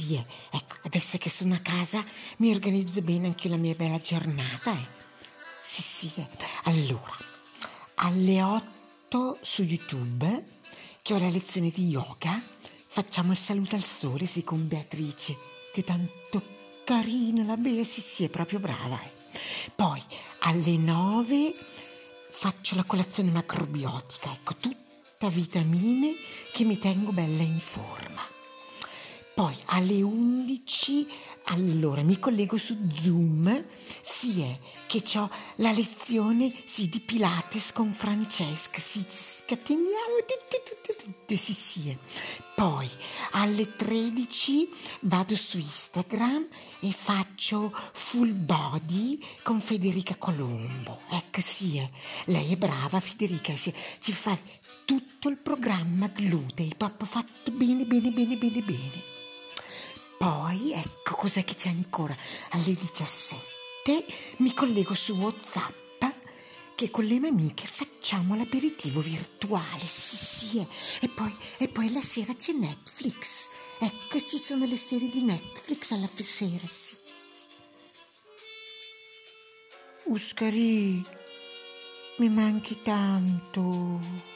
sì, ecco, adesso che sono a casa mi organizzo bene anche la mia bella giornata, Sì. Allora, alle 8 su YouTube, che ho la lezione di yoga, facciamo il saluto al sole, sì, con Beatrice, che tanto carina la Bea, sì, è proprio brava, Poi, alle 9 faccio la colazione macrobiotica, ecco, tutta vitamine che mi tengo bella in forma. Poi alle 11, allora, mi collego su Zoom, sì è che ho la lezione sì, di Pilates con Francesca, sì, ci scateniamo tutte, sì è. Poi alle 13 vado su Instagram e faccio full body con Federica Colombo, ecco sì è. Lei è brava Federica, sì, ci fa tutto il programma glutei, proprio fatto bene. Poi, ecco, cos'è che c'è ancora? Alle 17 mi collego su WhatsApp che con le mie amiche facciamo l'aperitivo virtuale, sì. E poi la sera c'è Netflix. Ecco, ci sono le serie di Netflix alla sera, sì. Uscari, mi manchi tanto.